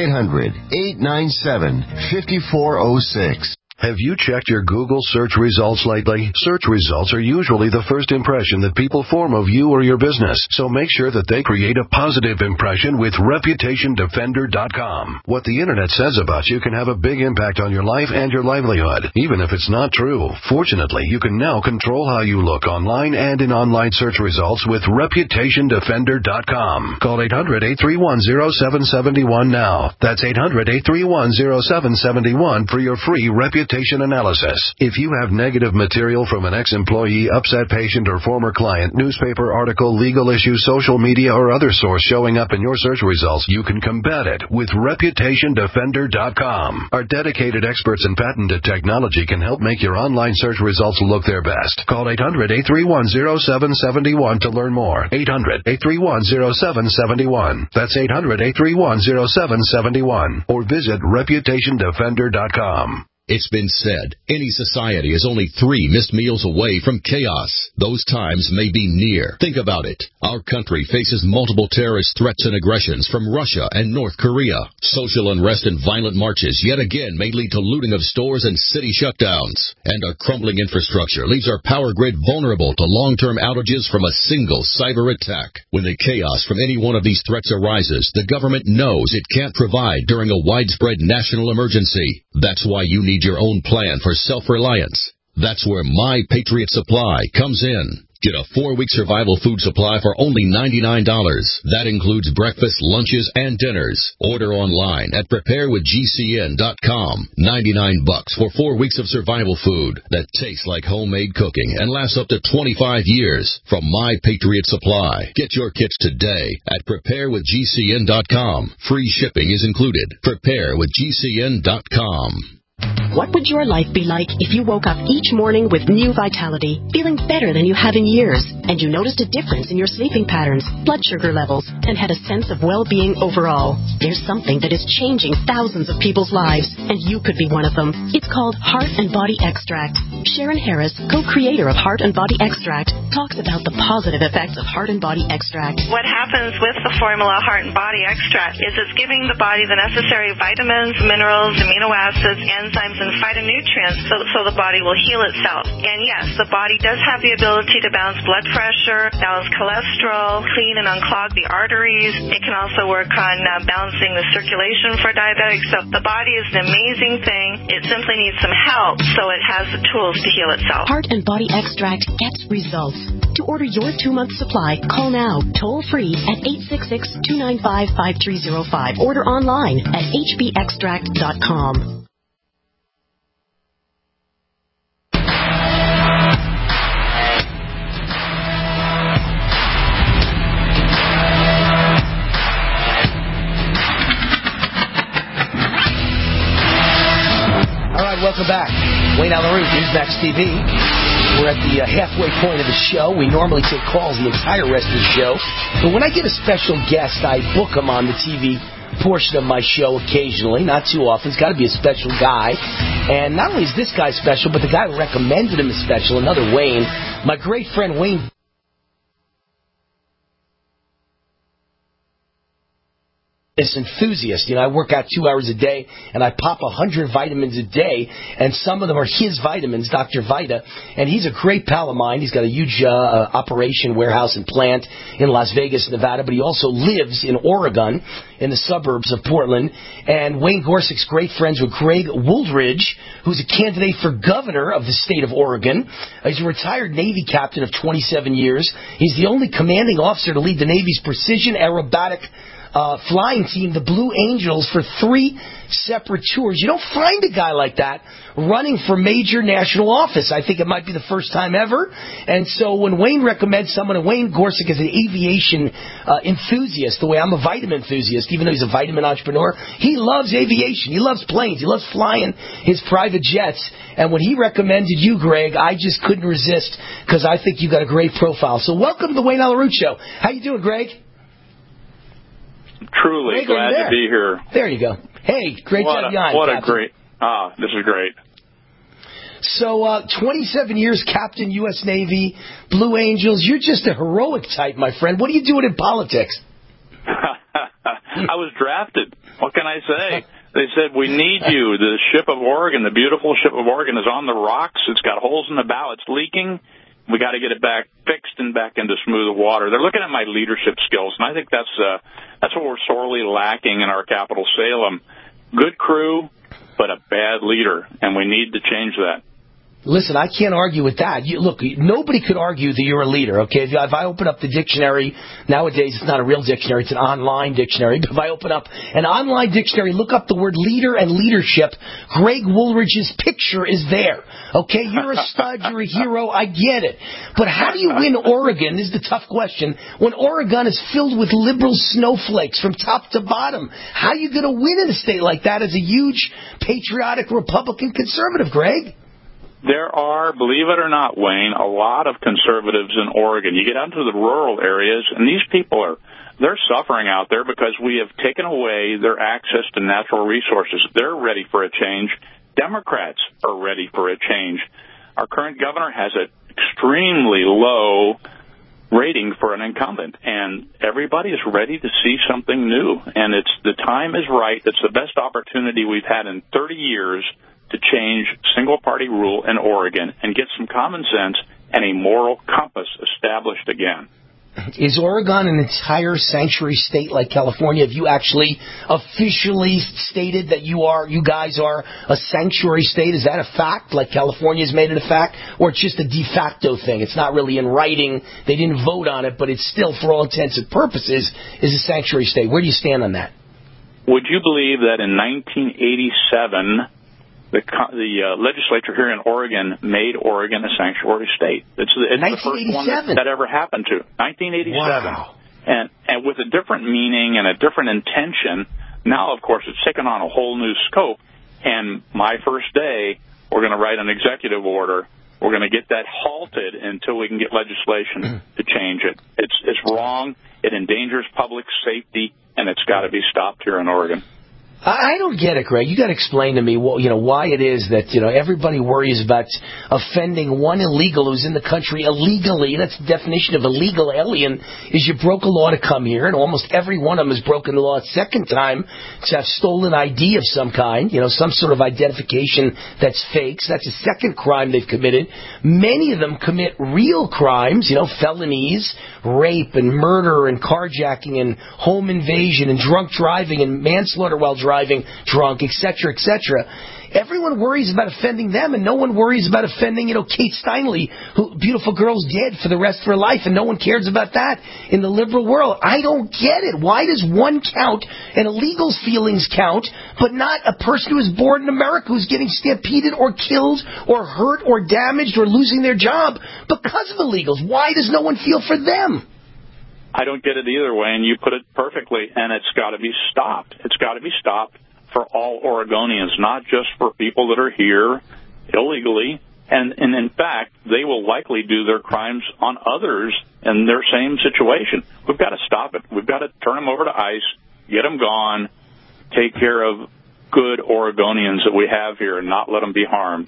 S4: 800-897-5406.
S14: Have you checked your Google search results lately? Search results are usually the first impression that people form of you or your business, so make sure that they create a positive impression with ReputationDefender.com. What the Internet says about you can have a big impact on your life and your livelihood, even if it's not true. Fortunately, you can now control how you look online and in online search results with ReputationDefender.com. Call 800-831-0771 now. That's 800-831-0771 for your free reputation analysis. If you have negative material from an ex-employee, upset patient, or former client, newspaper article, legal issue, social media, or other source showing up in your search results, you can combat it with ReputationDefender.com. Our dedicated experts in patented technology can help make your online search results look their best. Call 800-831-0771 to learn more. 800-831-0771. That's 800-831-0771. Or visit ReputationDefender.com.
S15: It's been said, any society is only 3 missed meals away from chaos. Those times may be near. Think about it. Our country faces multiple terrorist threats and aggressions from Russia and North Korea. Social unrest and violent marches yet again may lead to looting of stores and city shutdowns. And our crumbling infrastructure leaves our power grid vulnerable to long-term outages from a single cyber attack. When the chaos from any one of these threats arises, the government knows it can't provide during a widespread national emergency. That's why you need your own plan for self-reliance. That's where My Patriot Supply comes in. Get a 4-week survival food supply for only $99. That includes breakfast, lunches, and dinners. Order online at preparewithgcn.com. $99 for 4 weeks of survival food that tastes like homemade cooking and lasts up to 25 years from My Patriot Supply. Get your kits today at preparewithgcn.com. Free shipping is included. Preparewithgcn.com.
S16: What would your life be like if you woke up each morning with new vitality, feeling better than you have in years, and you noticed a difference in your sleeping patterns, blood sugar levels, and had a sense of well-being overall? There's something that is changing thousands of people's lives, and you could be one of them. It's called Heart and Body Extract. Sharon Harris, co-creator of Heart and Body Extract, talks about the positive effects of Heart and Body Extract.
S17: What happens with the formula Heart and Body Extract is it's giving the body the necessary vitamins, minerals, amino acids, enzymes, and phytonutrients so the body will heal itself. And yes, the body does have the ability to balance blood pressure, balance cholesterol, clean and unclog the arteries. It can also work on balancing the circulation for diabetics. So the body is an amazing thing. It simply needs some help so it has the tools to heal itself.
S16: Heart and Body Extract gets results. To order your 2-month supply, call now, toll free at 866-295-5305. Order online at hbextract.com.
S3: Welcome back. Wayne Allyn Root, Newsmax TV. We're at the halfway point of the show. We normally take calls the entire rest of the show. But when I get a special guest, I book them on the TV portion of my show occasionally, not too often. It's got to be a special guy. And not only is this guy special, but the guy who recommended him is special, another Wayne. My great friend Wayne this enthusiast. I work out 2 hours a day, and I pop 100 vitamins a day, and some of them are his vitamins, Dr. Vita, and he's a great pal of mine. He's got a huge operation, warehouse, and plant in Las Vegas, Nevada, but he also lives in Oregon, in the suburbs of Portland, and Wayne Gorsuch's great friends with Greg Wooldridge, who's a candidate for governor of the state of Oregon. He's a retired Navy captain of 27 years. He's the only commanding officer to lead the Navy's precision aerobatic flying team, the Blue Angels, for 3 separate tours. You don't find a guy like that running for major national office. I think it might be the first time ever. And so when Wayne recommends someone, and Wayne Gorsuch is an aviation enthusiast, the way I'm a vitamin enthusiast, even though he's a vitamin entrepreneur, he loves aviation. He loves planes. He loves flying his private jets. And when he recommended you, Greg, I just couldn't resist because I think you got a great profile. So welcome to the Wayne Allyn Root Show. How you doing, Greg?
S18: Truly glad to be here.
S3: There you go. Hey, great to have you on.
S18: What a great, this is great.
S3: So, 27 years Captain U.S. Navy, Blue Angels. You're just a heroic type, my friend. What are you doing in politics?
S18: I was drafted. What can I say? They said, we need you. The ship of Oregon, the beautiful ship of Oregon, is on the rocks. It's got holes in the bow. It's leaking. We got to get it back fixed and back into smooth water. They're looking at my leadership skills, and I think that's what we're sorely lacking in our capital, Salem. Good crew, but a bad leader, and we need to change that.
S3: Listen, I can't argue with that. Look, nobody could argue that you're a leader, okay? If I open up the dictionary, nowadays it's not a real dictionary, it's an online dictionary. But if I open up an online dictionary, look up the word leader and leadership, Greg Wooldridge's picture is there, okay? You're a stud, you're a hero, I get it. But how do you win Oregon? This is the tough question. When Oregon is filled with liberal snowflakes from top to bottom, how are you going to win in a state like that as a huge patriotic Republican conservative, Greg?
S18: There are, believe it or not, Wayne, a lot of conservatives in Oregon. You get out into the rural areas, and these people they're suffering out there because we have taken away their access to natural resources. They're ready for a change. Democrats are ready for a change. Our current governor has an extremely low rating for an incumbent, and everybody is ready to see something new. And the time is right. It's the best opportunity we've had in 30 years to change single-party rule in Oregon and get some common sense and a moral compass established again.
S3: Is Oregon an entire sanctuary state like California? Have you actually officially stated that you guys are a sanctuary state? Is that a fact, like California's made it a fact? Or it's just a de facto thing? It's not really in writing. They didn't vote on it, but it's still, for all intents and purposes, is a sanctuary state. Where do you stand on that?
S18: Would you believe that in 1987... The legislature here in Oregon made Oregon a sanctuary state. It's the first one that ever happened to. 1987.
S3: Wow.
S18: And with a different meaning and a different intention, now, of course, it's taken on a whole new scope. And my first day, we're going to write an executive order. We're going to get that halted until we can get legislation to change it. It's wrong. It endangers public safety, and it's got to be stopped here in Oregon.
S3: I don't get it, Greg. You got to explain to me, why it is that everybody worries about offending one illegal who's in the country illegally. That's the definition of illegal alien. Is you broke a law to come here, and almost every one of them has broken the law a second time to have stolen ID of some kind. Some sort of identification that's fake. So that's a second crime they've committed. Many of them commit real crimes. Felonies, rape and murder and carjacking and home invasion and drunk driving and manslaughter while driving drunk, etc., etc. Everyone worries about offending them, and no one worries about offending, Kate Steinle, who beautiful girl's dead for the rest of her life, and no one cares about that in the liberal world. I don't get it. Why does one count and illegal's feelings count, but not a person who is born in America who's getting stampeded or killed or hurt or damaged or losing their job because of illegals? Why does no one feel for them?
S18: I don't get it either, Wayne. You put it perfectly, and it's got to be stopped. It's got to be stopped for all Oregonians, not just for people that are here illegally, And in fact, they will likely do their crimes on others in their same situation. We've got to stop it. We've got to turn them over to ICE, get them gone, take care of good Oregonians that we have here and not let them be harmed.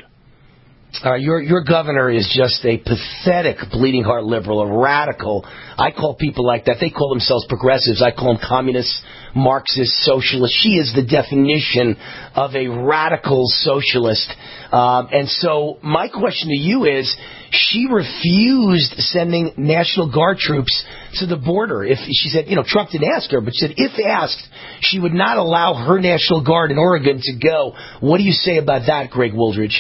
S3: Your governor is just a pathetic bleeding heart liberal, a radical. I call people like that. They call themselves progressives. I call them communists, Marxists, socialists. She is the definition of a radical socialist. And so my question to you is, she refused sending National Guard troops to the border. If she said, Trump didn't ask her, but she said if asked, she would not allow her National Guard in Oregon to go. What do you say about that, Greg Wooldridge?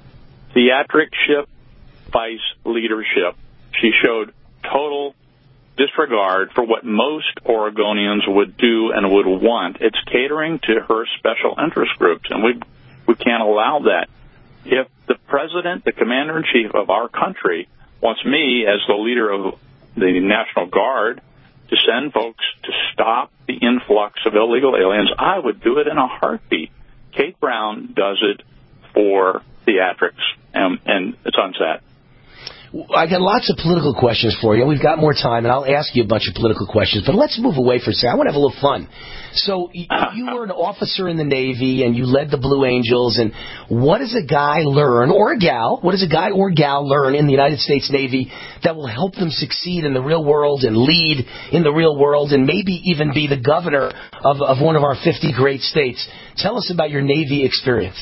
S18: Theatricship vice leadership. She showed total disregard for what most Oregonians would do and would want. It's catering to her special interest groups, and we can't allow that. If the president, the commander-in-chief of our country, wants me as the leader of the National Guard to send folks to stop the influx of illegal aliens, I would do it in a heartbeat. Kate Brown does it for theatrics, and it's unsaid.
S3: I got lots of political questions for you. We've got more time, and I'll ask you a bunch of political questions. But let's move away for a second. I want to have a little fun. So you were an officer in the Navy, and you led the Blue Angels. And what does a guy learn, or a gal, what does a guy or gal learn in the United States Navy that will help them succeed in the real world and lead in the real world and maybe even be the governor of one of our 50 great states? Tell us about your Navy experience.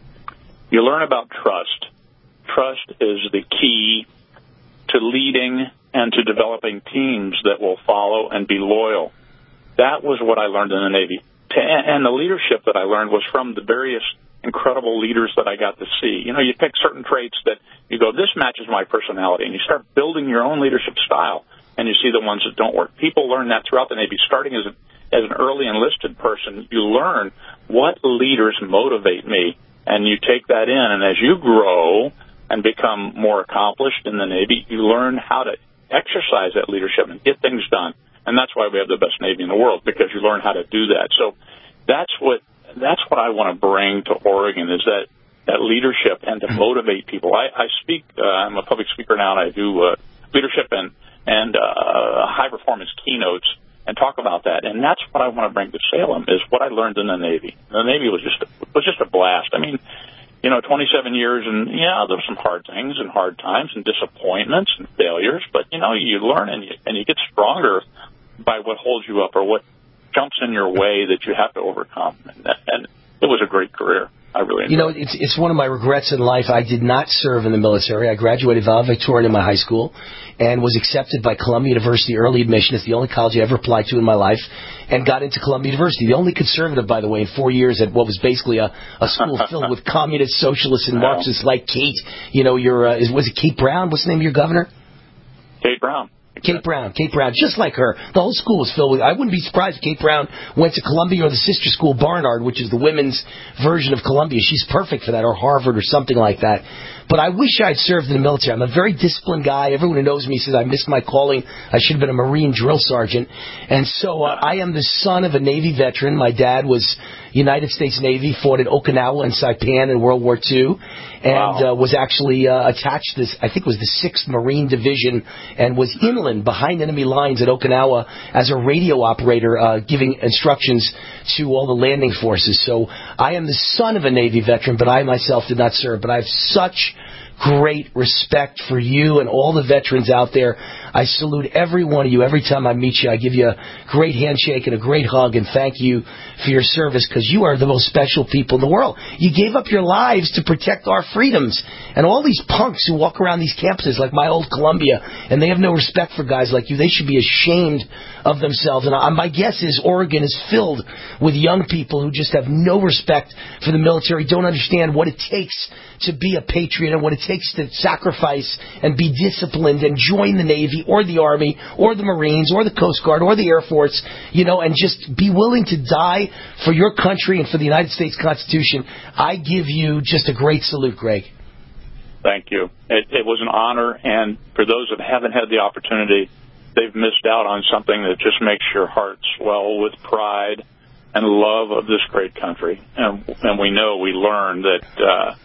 S18: You learn about trust. Trust is the key to leading and to developing teams that will follow and be loyal. That was what I learned in the Navy. And the leadership that I learned was from the various incredible leaders that I got to see. You pick certain traits that you go, this matches my personality, and you start building your own leadership style, and you see the ones that don't work. People learn that throughout the Navy. Starting as an early enlisted person, you learn what leaders motivate me, and you take that in, and as you grow and become more accomplished in the Navy, you learn how to exercise that leadership and get things done. And that's why we have the best Navy in the world, because you learn how to do that. So that's what I want to bring to Oregon, is that leadership and to motivate people. I speak, I'm a public speaker now, and I do leadership and high performance keynotes and talk about that. And that's what I want to bring to Salem, is what I learned in the Navy. The Navy was just a blast. I mean, 27 years, and there's some hard things and hard times and disappointments and failures, but you learn and you get stronger by what holds you up or what jumps in your way that you have to overcome. And it was a great career. I really enjoyed it.
S3: It's one of my regrets in life. I did not serve in the military. I graduated valedictorian in my high school and was accepted by Columbia University early admission. It's the only college I ever applied to in my life, and got into Columbia University. The only conservative, by the way, in 4 years at what was basically a school filled with communists, socialists, and Marxists like Kate. Was it Kate Brown? What's the name of your governor?
S18: Kate Brown.
S3: Kate Brown, just like her. The whole school was filled with. I wouldn't be surprised if Kate Brown went to Columbia or the sister school Barnard, which is the women's version of Columbia. She's perfect for that, or Harvard or something like that. But I wish I'd served in the military. I'm a very disciplined guy. Everyone who knows me says I missed my calling. I should have been a Marine drill sergeant. And so I am the son of a Navy veteran. My dad was United States Navy, fought at Okinawa and Saipan in World War II, and was actually attached to, I think it was the 6th Marine Division, and was inland behind enemy lines at Okinawa as a radio operator, giving instructions to all the landing forces. So I am the son of a Navy veteran, but I myself did not serve. But I have such great respect for you and all the veterans out there. I salute every one of you. Every time I meet you, I give you a great handshake and a great hug and thank you for your service, because you are the most special people in the world. You gave up your lives to protect our freedoms. And all these punks who walk around these campuses like my old Columbia, and they have no respect for guys like you, they should be ashamed of themselves. And my guess is Oregon is filled with young people who just have no respect for the military, don't understand what it takes to be a patriot and what it takes to sacrifice and be disciplined and join the Navy or the Army or the Marines or the Coast Guard or the Air Force, and just be willing to die for your country and for the United States Constitution. I give you just a great salute, Greg.
S18: Thank you. It was an honor, and for those that haven't had the opportunity, they've missed out on something that just makes your heart swell with pride and love of this great country. And we learn that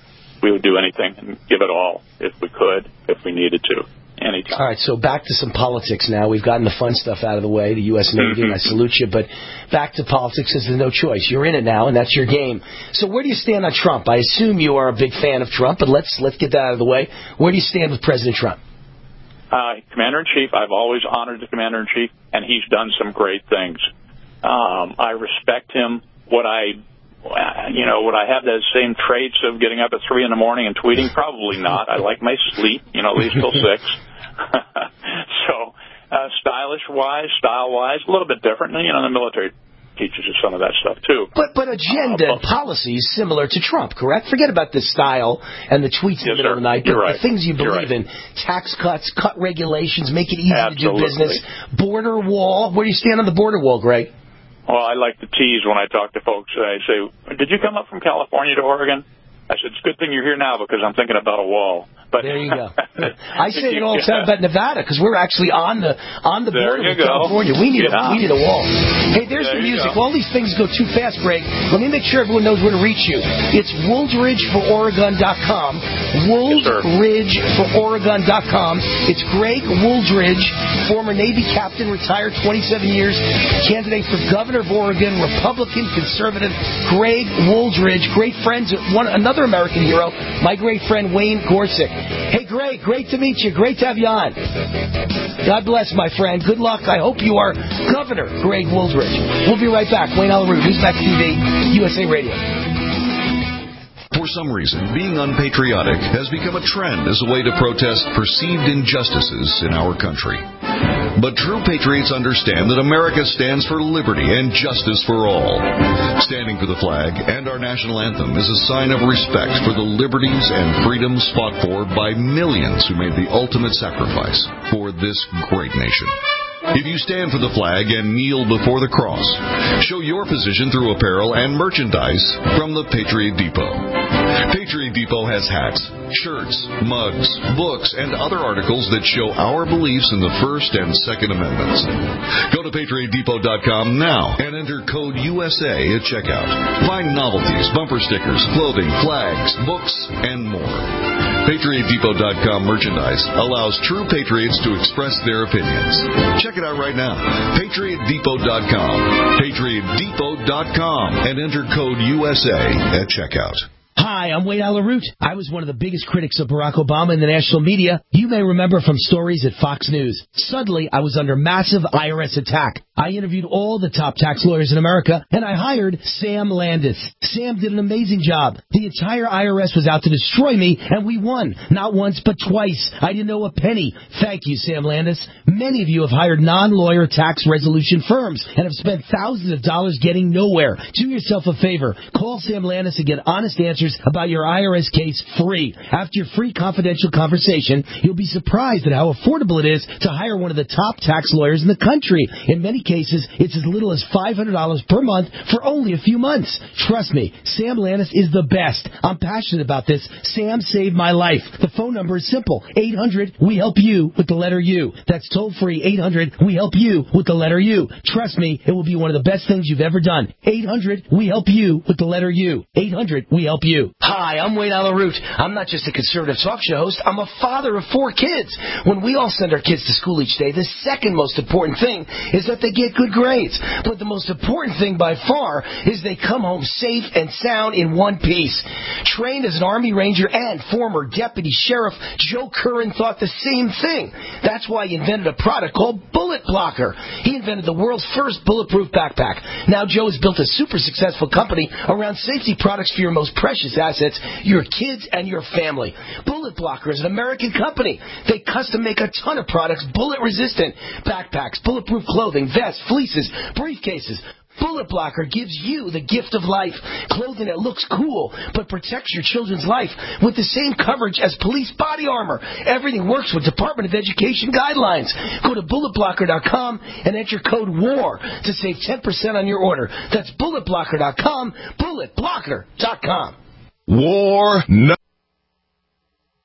S18: we would do anything and give it all if we could, if we needed to. Anytime.
S3: All right, so back to some politics now. We've gotten the fun stuff out of the way, the U.S. Navy, and I salute you. But back to politics, because there's no choice. You're in it now, and that's your game. So where do you stand on Trump? I assume you are a big fan of Trump, but let's get that out of the way. Where do you stand with President Trump?
S18: Commander-in-Chief, I've always honored the Commander-in-Chief, and he's done some great things. I respect him. Would I have those same traits of getting up at 3 a.m. and tweeting? Probably not. I like my sleep, at least till 6. So, style-wise, a little bit different. The military teaches you some of that stuff, too.
S3: But agenda and policy is similar to Trump, correct? Forget about the style and the tweets in the middle of the night. But the things you believe in, tax cuts, cut regulations, make it easy to do business, border wall. Where do you stand on the border wall, Greg?
S18: Well, I like to tease when I talk to folks. I say, did you come up from California to Oregon? I said, it's a good thing you're here now because I'm thinking about a wall. But
S3: there you go. I say it all the time about Nevada because we're actually on the border with California. We need a wall. Hey, there's the music. All these things go too fast, Greg. Let me make sure everyone knows where to reach you. It's WooldridgeForOregon.com. WooldridgeForOregon.com. It's Greg Wooldridge, former Navy captain, retired 27 years, candidate for governor of Oregon, Republican, conservative. Greg Wooldridge, great friends with another American hero, my great friend Wayne Gorsuch. Hey, Greg, great to meet you. Great to have you on. God bless, my friend. Good luck. I hope you are Governor Greg Wooldridge. We'll be right back. Wayne Allyn Root, Newsmax TV, USA Radio.
S15: For some reason, being unpatriotic has become a trend as a way to protest perceived injustices in our country. But true patriots understand that America stands for liberty and justice for all. Standing for the flag and our national anthem is a sign of respect for the liberties and freedoms fought for by millions who made the ultimate sacrifice for this great nation. If you stand for the flag and kneel before the cross, show your position through apparel and merchandise from the Patriot Depot. Patriot Depot has hats, shirts, mugs, books, and other articles that show our beliefs in the First and Second Amendments. Go to PatriotDepot.com now and enter code USA at checkout. Find novelties, bumper stickers, clothing, flags, books, and more. PatriotDepot.com merchandise allows true patriots to express their opinions. Check it out right now. PatriotDepot.com. PatriotDepot.com and enter code USA at checkout.
S3: Hi, I'm Wayne Allyn Root. I was one of the biggest critics of Barack Obama in the national media. You may remember from stories at Fox News. Suddenly, I was under massive IRS attack. I interviewed all the top tax lawyers in America, and I hired Sam Landis. Sam did an amazing job. The entire IRS was out to destroy me, and we won. Not once, but twice. I didn't owe a penny. Thank you, Sam Landis. Many of you have hired non-lawyer tax resolution firms and have spent thousands of dollars getting nowhere. Do yourself a favor. Call Sam Landis and get honest answers about your IRS case free. After your free confidential conversation, you'll be surprised at how affordable it is to hire one of the top tax lawyers in the country. In many cases, it's as little as $500 per month for only a few months. Trust me, Sam Landis is the best. I'm passionate about this. Sam saved my life. The phone number is simple. 800-WE-HELP-YOU with the letter U. That's toll-free 800-WE-HELP-YOU with the letter U. Trust me, it will be one of the best things you've ever done. 800-WE-HELP-YOU with the letter U. 800-WE-HELP-YOU. Hi, I'm Wayne Allyn Root. I'm not just a conservative talk show host. I'm a father of 4 kids. When we all send our kids to school each day, the second most important thing is that they get good grades. But the most important thing by far is they come home safe and sound in one piece. Trained as an Army Ranger and former Deputy Sheriff, Joe Curran thought the same thing. That's why he invented a product called Bullet Blocker. He invented the world's first bulletproof backpack. Now Joe has built a super successful company around safety products for your most precious assets, your kids and your family. Bullet Blocker is an American company. They custom make a ton of products bullet resistant. Backpacks, bulletproof clothing, vests, fleeces, briefcases. Bullet Blocker gives you the gift of life. Clothing that looks cool, but protects your children's life with the same coverage as police body armor. Everything works with Department of Education guidelines. Go to BulletBlocker.com and enter code WAR to save 10% on your order. That's BulletBlocker.com, BulletBlocker.com.
S2: War. No.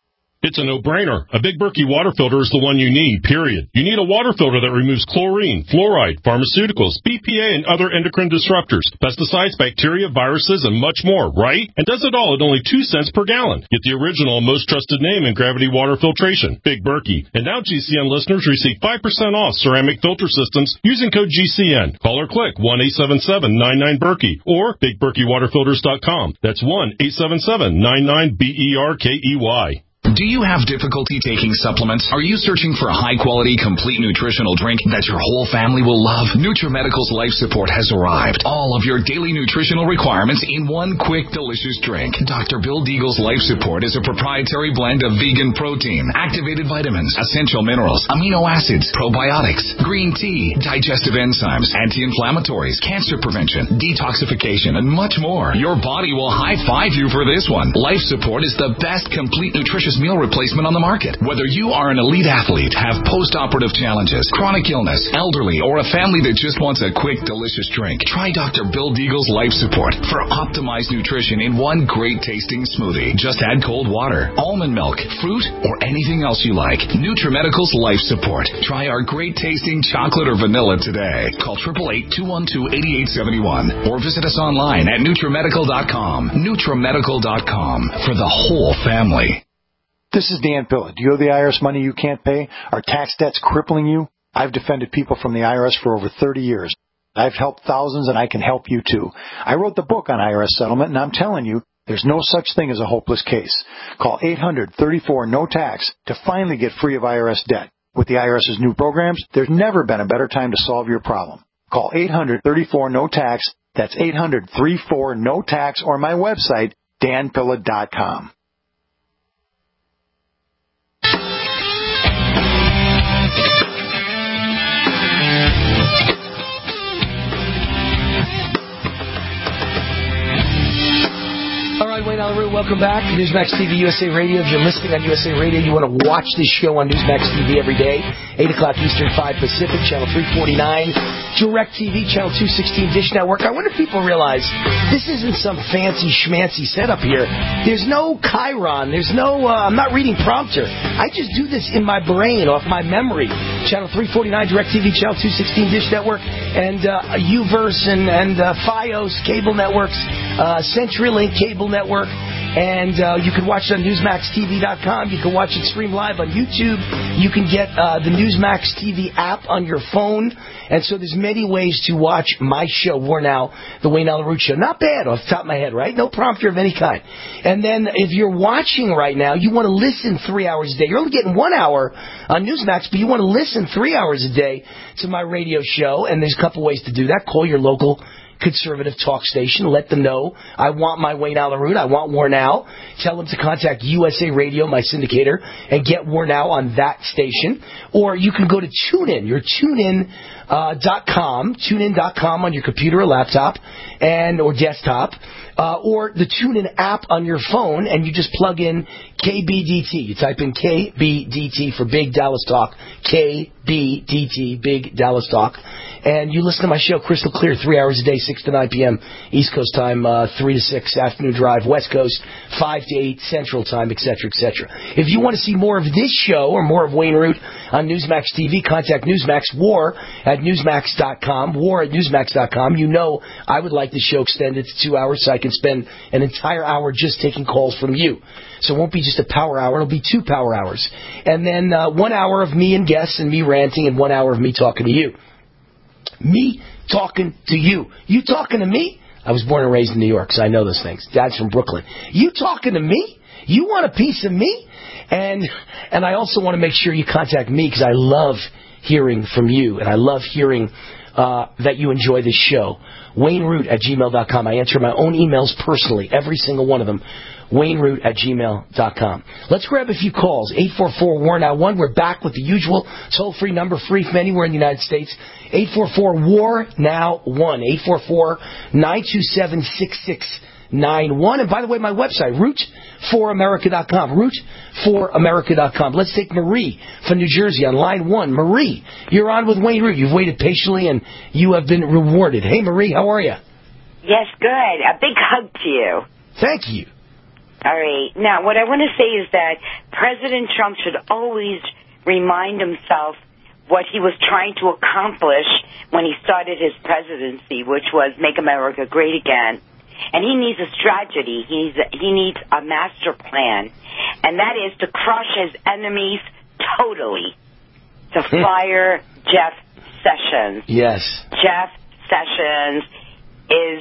S19: It's a no-brainer. A Big Berkey water filter is the one you need, period. You need a water filter that removes chlorine, fluoride, pharmaceuticals, BPA, and other endocrine disruptors, pesticides, bacteria, viruses, and much more, right? And does it all at only 2 cents per gallon. Get the original, most trusted name in gravity water filtration, Big Berkey. And now GCN listeners receive 5% off ceramic filter systems using code GCN. Call or click 1-877-99-BERKEY or BigBerkeyWaterFilters.com. That's 1-877-99-BERKEY.
S20: Do you have difficulty taking supplements? Are you searching for a high-quality, complete nutritional drink that your whole family will love? NutriMedical's Life Support has arrived. All of your daily nutritional requirements in one quick, delicious drink. Dr. Bill Deagle's Life Support is a proprietary blend of vegan protein, activated vitamins, essential minerals, amino acids, probiotics, green tea, digestive enzymes, anti-inflammatories, cancer prevention, detoxification, and much more. Your body will high-five you for this one. Life Support is the best complete nutritious meal replacement on the market. Whether you are an elite athlete, have post-operative challenges, chronic illness, elderly, or a family that just wants a quick, delicious drink, try Dr. Bill Deagle's Life Support for optimized nutrition in one great-tasting smoothie. Just add cold water, almond milk, fruit, or anything else you like. NutriMedical's Life Support. Try our great-tasting chocolate or vanilla today. Call 888-212-8871 or visit us online at NutriMedical.com. NutriMedical.com for the whole family.
S21: This is Dan Pilla. Do you owe the IRS money you can't pay? Are tax debts crippling you? I've defended people from the IRS for over 30 years. I've helped thousands, and I can help you too. I wrote the book on IRS settlement, and I'm telling you, there's no such thing as a hopeless case. Call 800-34-NO-TAX to finally get free of IRS debt. With the IRS's new programs, there's never been a better time to solve your problem. Call 800-34-NO-TAX. That's 800-34-NO-TAX, or my website, danpilla.com.
S3: All right, Wayne Allyn Root, welcome back to Newsmax TV USA Radio. If you're listening on USA Radio, you want to watch this show on Newsmax TV every day, 8 o'clock Eastern, 5 Pacific, Channel 349, DirecTV, Channel 216, Dish Network. I wonder if people realize this isn't some fancy schmancy setup here. There's no Chiron. There's no, I'm not reading prompter. I just do this in my brain, off my memory. Channel 349, DirecTV, Channel 216, Dish Network, and Uverse and Fios cable networks, CenturyLink cable network, and you can watch it on NewsmaxTV.com. You can watch it stream live on YouTube. You can get the Newsmax TV app on your phone, and so there's many ways to watch my show, War Now, the Wayne Allyn Root Show. Not bad off the top of my head, right? No prompter of any kind. And then if you're watching right now, you want to listen 3 hours a day. You're only getting 1 hour on Newsmax, but you want to listen 3 hours a day to my radio show, and there's a couple ways to do that. Call your local conservative talk station. Let them know I want my Wayne Allyn Root. I want War Now. Tell them to contact USA Radio, my syndicator, and get War Now on that station. Or you can go to TuneIn. Your TuneIn.com, TuneIn.com on your computer or laptop or desktop, or the TuneIn app on your phone, and you just plug in KBDT. You type in KBDT for Big Dallas Talk, KBDT, Big Dallas Talk, and you listen to my show crystal clear 3 hours a day, 6 to 9 p.m. East Coast time, 3 to 6 afternoon drive, West Coast 5 to 8 Central time, etc., etc. If you want to see more of this show or more of Wayne Root on Newsmax TV, contact Newsmax, war@newsmax.com, war@newsmax.com. You know I would like the show extended to 2 hours so I can spend an entire hour just taking calls from you. So it won't be just a power hour, it'll be 2 power hours. And then 1 hour of me and guests and me ranting and 1 hour of me talking to you. Me talking to you. You talking to me? I was born and raised in New York, so I know those things. Dad's from Brooklyn. You talking to me? You want a piece of me? And I also want to make sure you contact me because I love hearing from you, and I love hearing that you enjoy this show. WayneRoot@gmail.com. I answer my own emails personally, every single one of them. WayneRoot@gmail.com. Let's grab a few calls. 844-WAR-NOW-1. We're back with the usual toll-free number, free from anywhere in the United States. 844-WAR-NOW-1. 844-927-6691. And by the way, my website, root4america.com. Root4america.com. Let's take Marie from New Jersey on line 1. Marie, you're on with Wayne Root. You've waited patiently and you have been rewarded. Hey, Marie, how are you?
S22: Yes, good. A big hug to you.
S3: Thank you.
S1: All right. Now, what I want to say is that President Trump should always remind himself what he was trying to accomplish when he started his presidency, which was make America great again. And he needs a strategy. He needs a master plan. And that is to crush his enemies totally. To fire Jeff Sessions.
S3: Yes.
S1: Jeff Sessions is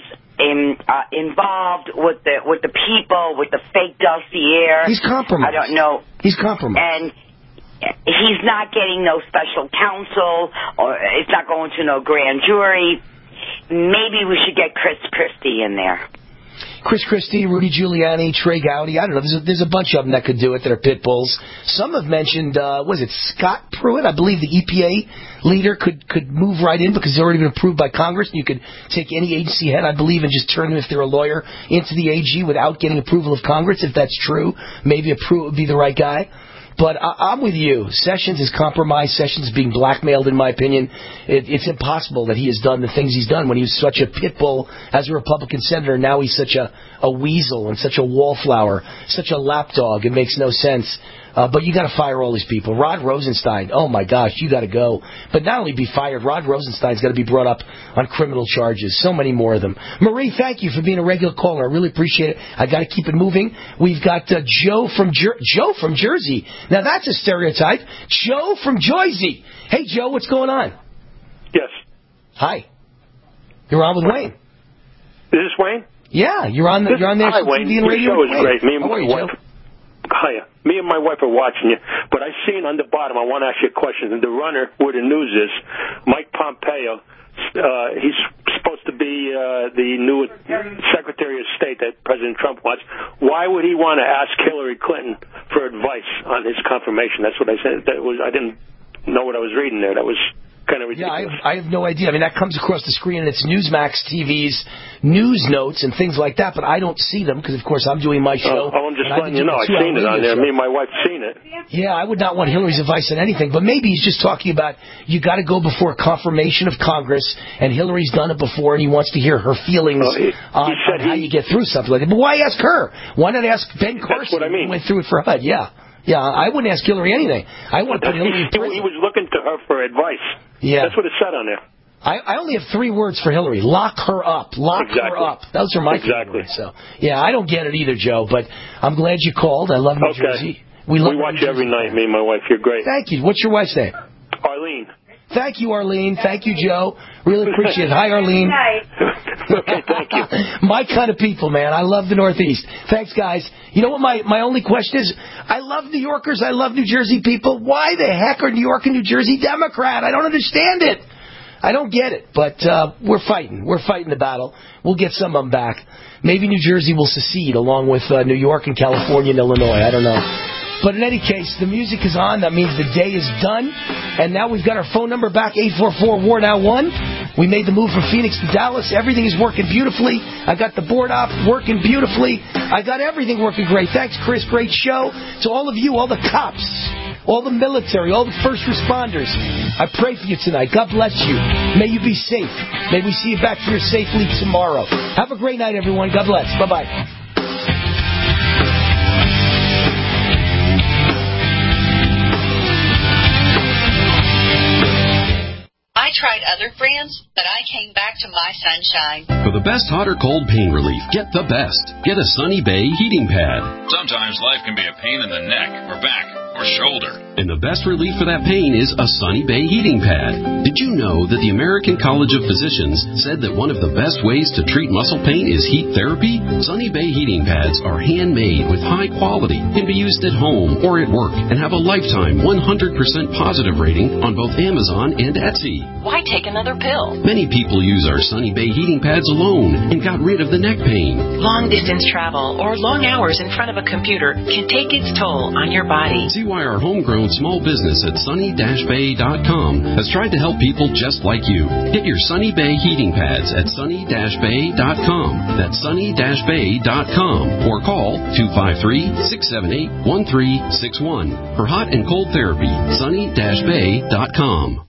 S1: involved with the people, with the fake dossier.
S3: He's compromised.
S1: I don't know.
S3: He's compromised.
S1: And he's not getting no special counsel, or it's not going to no grand jury. Maybe we should get Chris Christie in there.
S3: Chris Christie, Rudy Giuliani, Trey Gowdy. I don't know. There's a bunch of them that could do it that are pit bulls. Some have mentioned, was it Scott Pruitt? I believe the EPA leader could move right in because he's already been approved by Congress. And you could take any agency head, I believe, and just turn them, if they're a lawyer, into the AG without getting approval of Congress. If that's true, maybe Pruitt would be the right guy. But I'm with you. Sessions is compromised. Sessions is being blackmailed, in my opinion. It's impossible that he has done the things he's done when he was such a pit bull as a Republican senator. Now he's such a weasel and such a wallflower, such a lapdog. It makes no sense. But you got to fire all these people. Rod Rosenstein, oh my gosh, you got to go. But not only be fired, Rod Rosenstein's got to be brought up on criminal charges. So many more of them. Marie, thank you for being a regular caller. I really appreciate it. I got to keep it moving. We've got Joe from Jersey. Now that's a stereotype. Joe from Jersey. Hey Joe, what's going on?
S22: Yes.
S3: Hi. You're on with Wayne.
S22: Is this Wayne?
S3: Yeah, you're on there.
S22: Hi Wayne. Your show is great. Me and my wife. Hiya. Me and my wife are watching you, but I seen on the bottom, I want to ask you a question. The runner where the news is, Mike Pompeo, he's supposed to be the new Secretary of State that President Trump wants. Why would he want to ask Hillary Clinton for advice on his confirmation? That's what I said. I didn't know what I was reading there. That was kind of ridiculous.
S3: Yeah, I have no idea. I mean, that comes across the screen, and it's Newsmax TV's news notes and things like that, but I don't see them because, of course, I'm doing my show.
S22: I'm just letting you know. I've seen it on there. Me and my wife seen it.
S3: Yeah, I would not want Hillary's advice on anything, but maybe he's just talking about you got to go before confirmation of Congress, and Hillary's done it before, and he wants to hear her feelings on how you get through something like that. But why ask her? Why not ask Ben Carson?
S22: That's what I mean.
S3: Who went through it for HUD? Yeah. Yeah, I wouldn't ask Hillary anything. I want to put Hillary in prison.
S22: He was looking to her for advice.
S3: Yeah.
S22: That's what it said on there.
S3: I only have 3 words for Hillary. Lock her up. Lock her up. Those are my favorite. So, yeah, I don't get it either, Joe, but I'm glad you called. I love New Jersey. We
S22: watch you every night, me and my wife. You're great.
S3: Thank you. What's your wife's name?
S22: Arlene.
S3: Thank you, Arlene. Thank you, Joe. Really appreciate it. Hi, Arlene.
S22: Okay, thank you.
S3: My kind of people, man. I love the Northeast. Thanks, guys. You know what my only question is? I love New Yorkers. I love New Jersey people. Why the heck are New York and New Jersey Democrat? I don't understand it. I don't get it. But we're fighting. We're fighting the battle. We'll get some of them back. Maybe New Jersey will secede along with New York and California and Illinois. I don't know. But in any case, the music is on. That means the day is done. And now we've got our phone number back, 844-WAR-NOW-1. We made the move from Phoenix to Dallas. Everything is working beautifully. I got the board op working beautifully. I got everything working great. Thanks, Chris. Great show. To all of you, all the cops, all the military, all the first responders, I pray for you tonight. God bless you. May you be safe. May we see you back here safely tomorrow. Have a great night, everyone. God bless. Bye-bye.
S23: I tried other brands, but I came back to My Sunshine.
S24: For the best hot or cold pain relief, get the best. Get a Sunny Bay heating pad.
S25: Sometimes life can be a pain in the neck or back or shoulder.
S24: And the best relief for that pain is a Sunny Bay heating pad. Did you know that the American College of Physicians said that one of the best ways to treat muscle pain is heat therapy? Sunny Bay heating pads are handmade with high quality, can be used at home or at work, and have a lifetime 100% positive rating on both Amazon and Etsy.
S23: Why take another pill?
S24: Many people use our Sunny Bay heating pads alone and got rid of the neck pain.
S23: Long distance travel or long hours in front of a computer can take its toll on your body.
S24: See why our homegrown small business at sunny-bay.com has tried to help people just like you. Get your Sunny Bay heating pads at sunny-bay.com. That's sunny-bay.com or call 253-678-1361 for hot and cold therapy. sunny-bay.com.